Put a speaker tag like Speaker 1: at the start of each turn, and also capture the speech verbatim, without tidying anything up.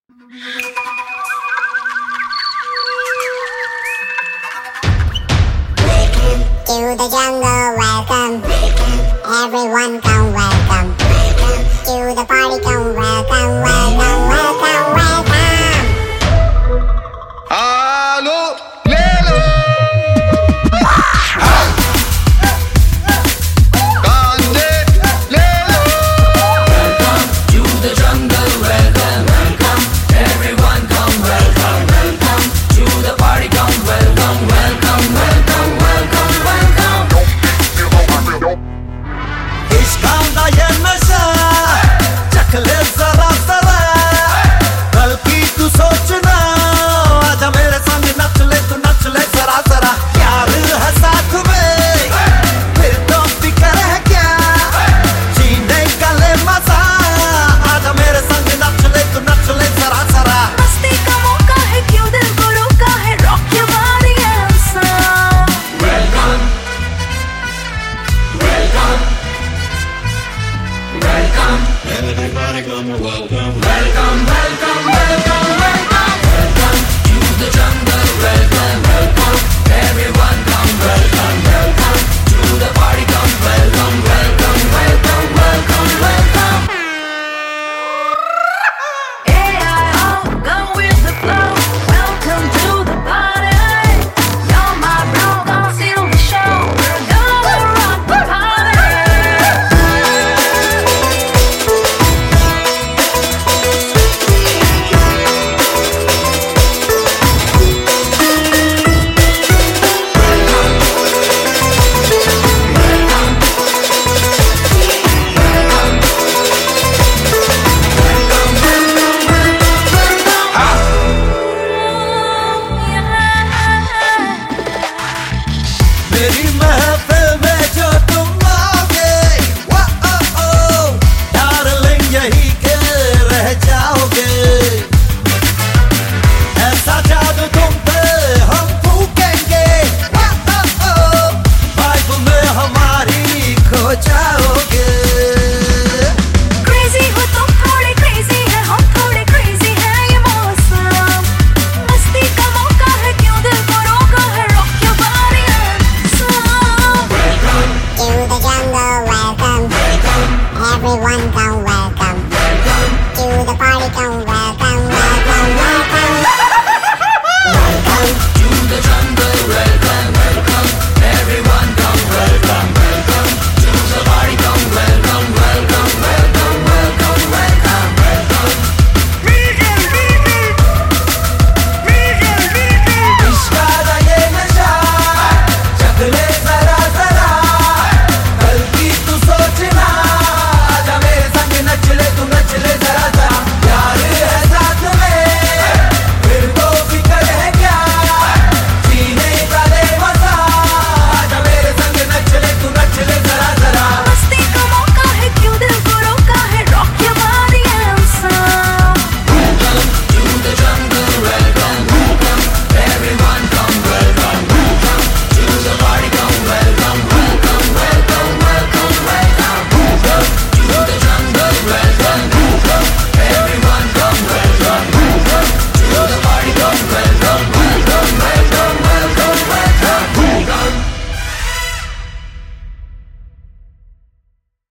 Speaker 1: To the jungle, welcome. Everyone come, welcome. To the party, come, welcome, welcome, welcome, welcome.
Speaker 2: Allo, Lelo. Kande, Lelo.
Speaker 3: Welcome to the jungle, welcome, welcome. Everyone come, welcome, welcome. To the party, come, welcome, welcome, welcome, welcome, welcome.
Speaker 4: इश्कांदा ये नशा चख ले जरा जरा बल्कि तू सोचना आजा मेरे संग नच ले तू नच ले जरा जरा प्यार है साथ में फिर तो फिक्र है क्या जीने का ले मजा आजा मेरे संग नच ले तू नच ले जरा जरा
Speaker 5: मस्ती का मौका है क्यों दिल को रोका है rock your body and song
Speaker 3: Welcome, welcome, welcome.
Speaker 6: Everybody come welcome.
Speaker 3: Welcome, welcome, welcome, welcome. Welcome to the jungle, welcome, welcome. Everyone come, welcome, welcome. To the party, come, welcome, welcome, welcome, welcome, welcome.
Speaker 5: A I O, go with the flow.